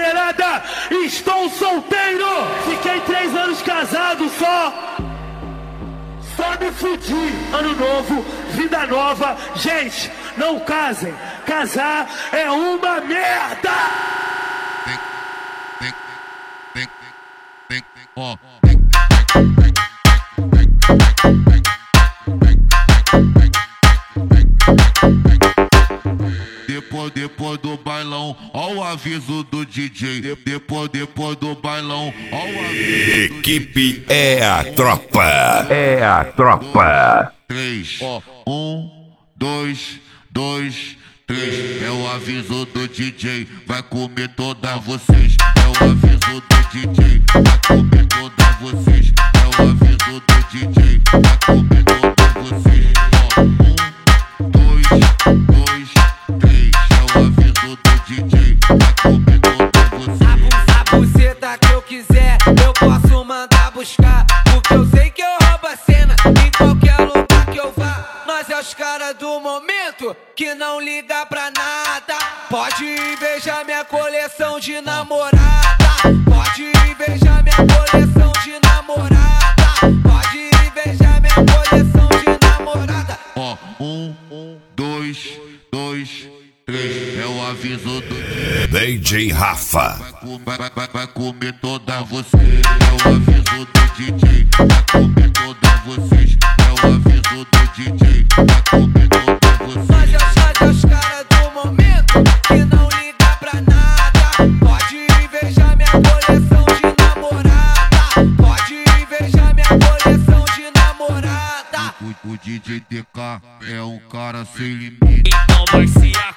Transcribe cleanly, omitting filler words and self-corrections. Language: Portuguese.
mulherada, estou solteiro. Fiquei 3 anos casado só me fudi. Ano novo, vida nova. Gente, não casem. Casar é uma merda. Depois do bailão, ó o aviso do DJ. Depois do bailão, ó o aviso do Equipe é a tropa. É a tropa. 3, 1, 2, 2, 3. É o aviso do DJ, vai comer todas vocês. É o aviso do DJ, vai comer todas vocês. É o aviso do DJ, vai comer todas vocês. 1, 2, 2, 3. É o aviso do DJ, vai comer todas vocês. A buceta que eu quiser, eu posso mandar buscar. Porque eu sei que eu roubo a cena em qualquer lugar que eu vá. Nós é os caras do momento que não liga pra nada. Pode invejar minha coleção de namorada. Pode invejar minha coleção de namorada. Pode invejar minha coleção de namorada. 1, 2, 2, 3. É o aviso do DJ Rafa. Vai comer toda vocês. É o aviso do DJ, vai comer toda vocês. É o aviso do DJ, vai comer toda vocês. Nós é os caras do momento que não liga pra nada. Pode invejar minha coleção de namorada. Pode invejar minha coleção de namorada. O DJ TK é um cara sem limite. Então vai se